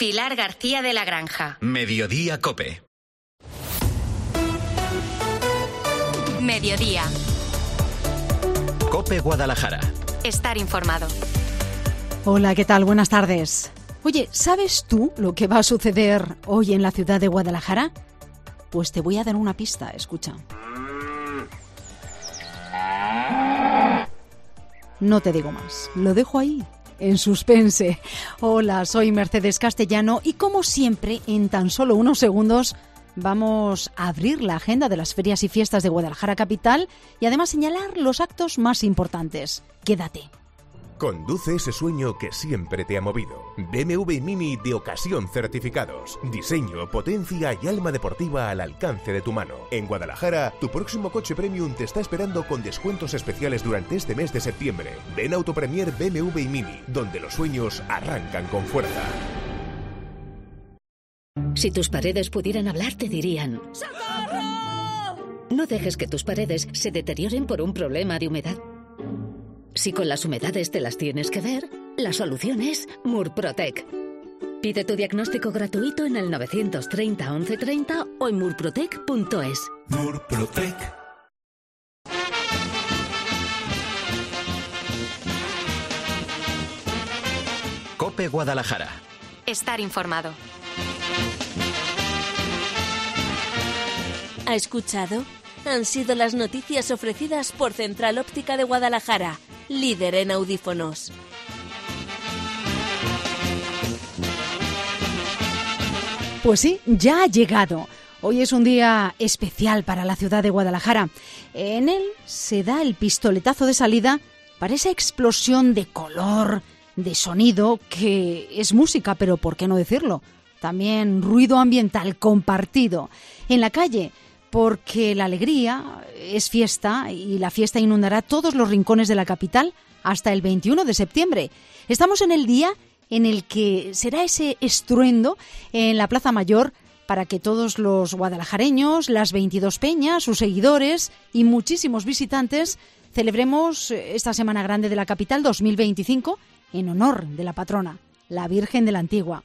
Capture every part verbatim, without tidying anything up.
Pilar García de la Granja. Mediodía COPE. Mediodía. COPE Guadalajara. Estar informado. Hola, ¿qué tal? Buenas tardes. Oye, ¿sabes tú lo que va a suceder hoy en la ciudad de Guadalajara? Pues te voy a dar una pista, escucha. No te digo más, lo dejo ahí, en suspense. Hola, soy Mercedes Castellano y como siempre, en tan solo unos segundos, vamos a abrir la agenda de las ferias y fiestas de Guadalajara capital y además señalar los actos más importantes. Quédate. Conduce ese sueño que siempre te ha movido. B M W Mini de ocasión certificados. Diseño, potencia y alma deportiva al alcance de tu mano. En Guadalajara, tu próximo coche premium te está esperando con descuentos especiales durante este mes de septiembre. Ven a Autopremier B M W Mini, donde los sueños arrancan con fuerza. Si tus paredes pudieran hablar, te dirían: ¡socorro! No dejes que tus paredes se deterioren por un problema de humedad. Si con las humedades te las tienes que ver, la solución es Murprotec. Pide tu diagnóstico gratuito en el novecientos treinta once treinta o en murprotec punto es. Murprotec. COPE Guadalajara. Estar informado. ¿Ha escuchado? Han sido las noticias ofrecidas por Central Óptica de Guadalajara, líder en audífonos. Pues sí, ya ha llegado. Hoy es un día especial para la ciudad de Guadalajara. En él se da el pistoletazo de salida para esa explosión de color, de sonido, que es música, pero ¿por qué no decirlo? También ruido ambiental compartido. En la calle, porque la alegría es fiesta y la fiesta inundará todos los rincones de la capital hasta el veintiuno de septiembre. Estamos en el día en el que será ese estruendo en la Plaza Mayor para que todos los guadalajareños, las veintidós peñas, sus seguidores y muchísimos visitantes celebremos esta Semana Grande de la capital dos mil veinticinco en honor de la patrona, la Virgen de la Antigua.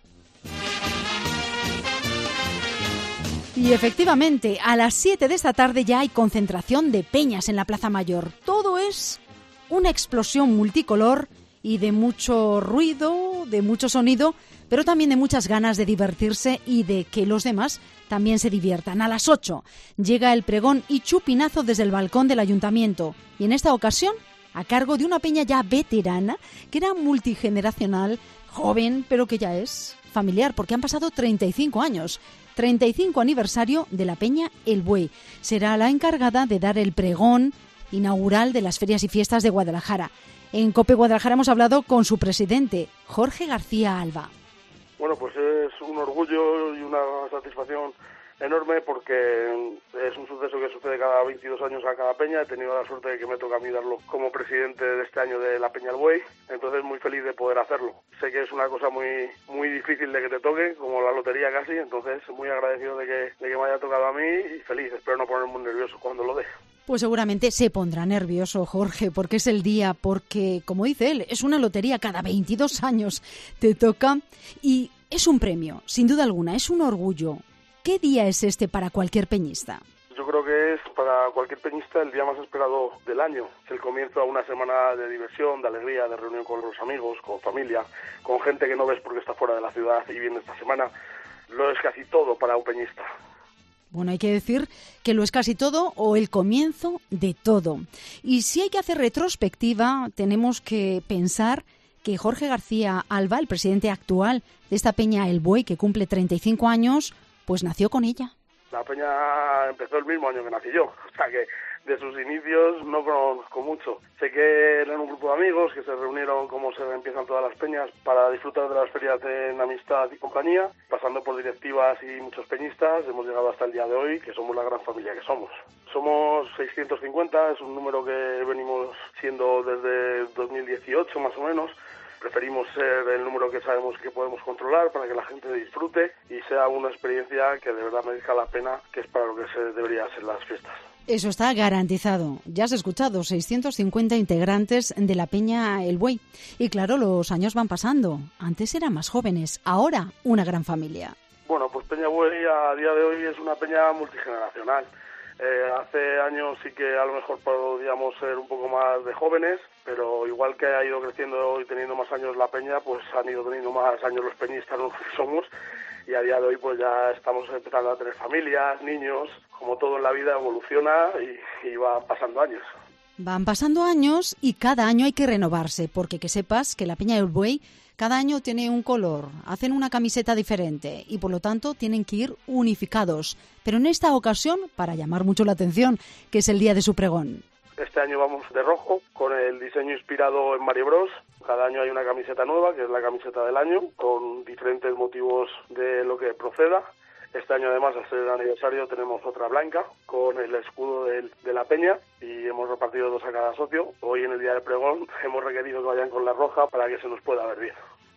Y efectivamente, a las siete de esta tarde ya hay concentración de peñas en la Plaza Mayor. Todo es una explosión multicolor y de mucho ruido, de mucho sonido, pero también de muchas ganas de divertirse y de que los demás también se diviertan. A las ocho llega el pregón y chupinazo desde el balcón del ayuntamiento. Y en esta ocasión, a cargo de una peña ya veterana, que era multigeneracional, joven, pero que ya es familiar, porque han pasado treinta y cinco años. treinta y cinco aniversario de la Peña El Buey. Será la encargada de dar el pregón inaugural de las ferias y fiestas de Guadalajara. En COPE Guadalajara hemos hablado con su presidente, Jorge García Alba. Bueno, pues es un orgullo y una satisfacción enorme porque es un suceso que sucede cada veintidós años a cada peña. He tenido la suerte de que me toca a mí darlo como presidente de este año de la Peña El Buey, entonces muy feliz de poder hacerlo. Sé que es una cosa muy muy difícil de que te toque, como la lotería casi, entonces muy agradecido de que, de que me haya tocado a mí y feliz. Espero no ponerme muy nervioso cuando lo dé. Pues seguramente se pondrá nervioso, Jorge, porque es el día, porque, como dice él, es una lotería cada veintidós años te toca y es un premio, sin duda alguna, es un orgullo. ¿Qué día es este para cualquier peñista? Yo creo que es para cualquier peñista el día más esperado del año. Es el comienzo a una semana de diversión, de alegría, de reunión con los amigos, con familia, con gente que no ves porque está fuera de la ciudad y viene esta semana. Lo es casi todo para un peñista. Bueno, hay que decir que lo es casi todo o el comienzo de todo. Y si hay que hacer retrospectiva, tenemos que pensar que Jorge García Alba, el presidente actual de esta Peña El Buey, que cumple treinta y cinco años, pues nació con ella. La peña empezó el mismo año que nací yo, o sea que de sus inicios no conozco mucho. Sé que eran un grupo de amigos que se reunieron como se empiezan todas las peñas para disfrutar de las ferias en amistad y compañía, pasando por directivas y muchos peñistas, hemos llegado hasta el día de hoy, que somos la gran familia que somos. Somos seiscientos cincuenta, es un número que venimos siendo desde dos mil dieciocho más o menos. Preferimos ser el número que sabemos que podemos controlar para que la gente disfrute y sea una experiencia que de verdad merezca la pena, que es para lo que se debería ser las fiestas. Eso está garantizado. Ya has escuchado, seiscientos cincuenta integrantes de la Peña El Buey. Y claro, los años van pasando. Antes eran más jóvenes, ahora una gran familia. Bueno, pues Peña Buey a día de hoy es una peña multigeneracional. Eh, hace años sí que a lo mejor podíamos ser un poco más de jóvenes, pero igual que ha ido creciendo y teniendo más años la peña, pues han ido teniendo más años los peñistas, los que somos, y a día de hoy pues ya estamos empezando a tener familias, niños. Como todo en la vida evoluciona y, y va pasando años. Van pasando años y cada año hay que renovarse, porque que sepas que la Peña del Buey cada año tiene un color, hacen una camiseta diferente y por lo tanto tienen que ir unificados. Pero en esta ocasión, para llamar mucho la atención, que es el día de su pregón. Este año vamos de rojo, con el diseño inspirado en Mario Bros. Cada año hay una camiseta nueva, que es la camiseta del año, con diferentes motivos de lo que proceda. Este año, además, al ser el aniversario, tenemos otra blanca con el escudo del, de la peña y hemos repartido dos a cada socio. Hoy, en el día del pregón, hemos requerido que vayan con la roja para que se nos pueda ver bien.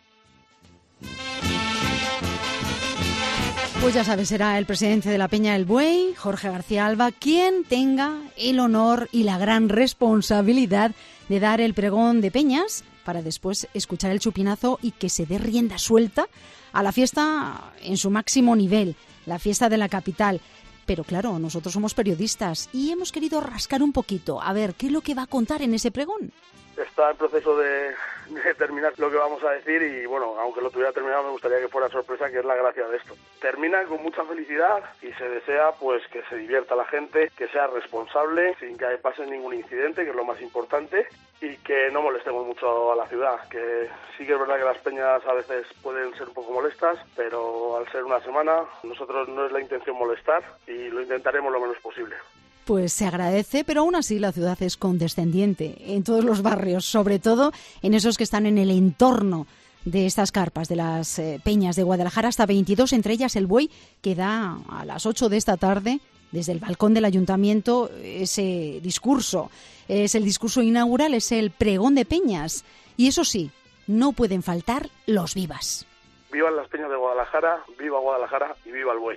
Pues ya sabes, será el presidente de la Peña El Buey, Jorge García Alba, quien tenga el honor y la gran responsabilidad de dar el pregón de peñas para después escuchar el chupinazo y que se dé rienda suelta a la fiesta en su máximo nivel, la fiesta de la capital. Pero claro, nosotros somos periodistas y hemos querido rascar un poquito, a ver qué es lo que va a contar en ese pregón. Está en proceso de, de terminar lo que vamos a decir y bueno, aunque lo tuviera terminado me gustaría que fuera sorpresa, que es la gracia de esto. Termina con mucha felicidad y se desea pues que se divierta la gente, que sea responsable, sin que pase ningún incidente, que es lo más importante, y que no molestemos mucho a la ciudad, que sí que es verdad que las peñas a veces pueden ser un poco molestas, pero al ser una semana, nosotros no es la intención molestar y lo intentaremos lo menos posible. Pues se agradece, pero aún así la ciudad es condescendiente en todos los barrios, sobre todo en esos que están en el entorno de estas carpas, de las eh, peñas de Guadalajara, hasta veintidós, entre ellas El Buey, que da a las ocho de esta tarde, desde el balcón del ayuntamiento, ese discurso. Es el discurso inaugural, es el pregón de peñas. Y eso sí, no pueden faltar los vivas. Vivan las peñas de Guadalajara, viva Guadalajara y viva El Buey.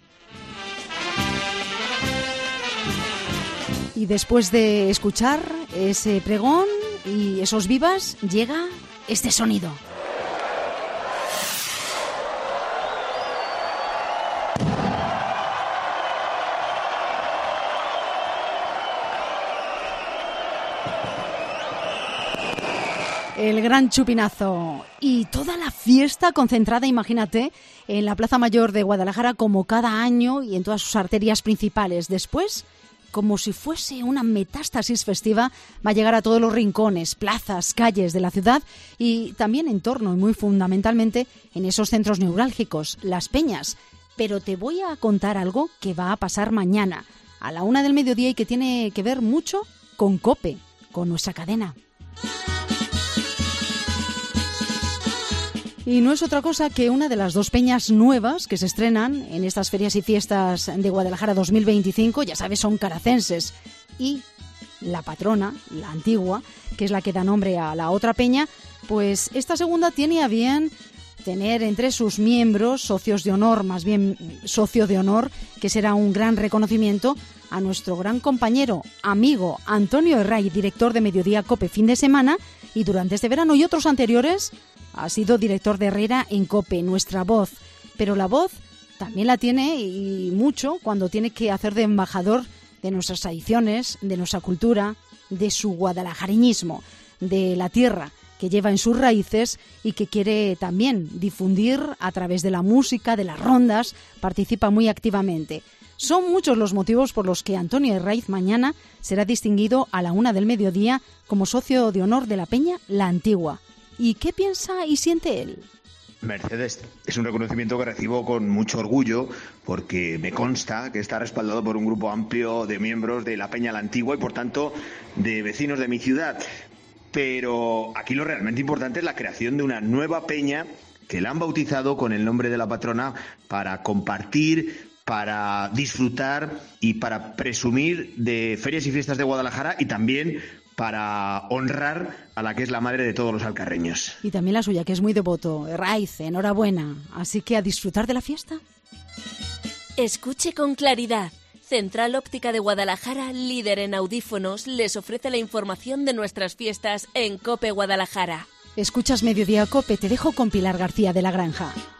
Y después de escuchar ese pregón y esos vivas, llega este sonido. El gran chupinazo y toda la fiesta concentrada, imagínate, en la Plaza Mayor de Guadalajara como cada año y en todas sus arterias principales. Después, como si fuese una metástasis festiva, va a llegar a todos los rincones, plazas, calles de la ciudad y también en torno y muy fundamentalmente en esos centros neurálgicos, las peñas. Pero te voy a contar algo que va a pasar mañana, a la una del mediodía y que tiene que ver mucho con COPE, con nuestra cadena. Y no es otra cosa que una de las dos peñas nuevas que se estrenan en estas ferias y fiestas de Guadalajara dos mil veinticinco, ya sabes, son caracenses. Y la patrona, la antigua, que es la que da nombre a la otra peña, pues esta segunda tiene a bien tener entre sus miembros socios de honor, más bien socio de honor, que será un gran reconocimiento a nuestro gran compañero, amigo Antonio Herray, director de Mediodía COPE fin de semana, y durante este verano y otros anteriores ha sido director de Herrera en COPE, nuestra voz. Pero la voz también la tiene, y mucho, cuando tiene que hacer de embajador de nuestras tradiciones, de nuestra cultura, de su guadalajareñismo, de la tierra que lleva en sus raíces y que quiere también difundir a través de la música, de las rondas, participa muy activamente. Son muchos los motivos por los que Antonio Herraiz mañana será distinguido a la una del mediodía como socio de honor de la Peña La Antigua. ¿Y qué piensa y siente él? Mercedes, es un reconocimiento que recibo con mucho orgullo porque me consta que está respaldado por un grupo amplio de miembros de la Peña La Antigua y por tanto de vecinos de mi ciudad. Pero aquí lo realmente importante es la creación de una nueva peña que la han bautizado con el nombre de la patrona para compartir, para disfrutar y para presumir de ferias y fiestas de Guadalajara y también para honrar a la que es la madre de todos los alcarreños. Y también la suya, que es muy devoto. Herraiz, enhorabuena. Así que a disfrutar de la fiesta. Escuche con claridad. Central Óptica de Guadalajara, líder en audífonos, les ofrece la información de nuestras fiestas en COPE Guadalajara. Escuchas Mediodía Cope, te dejo con Pilar García de la Granja.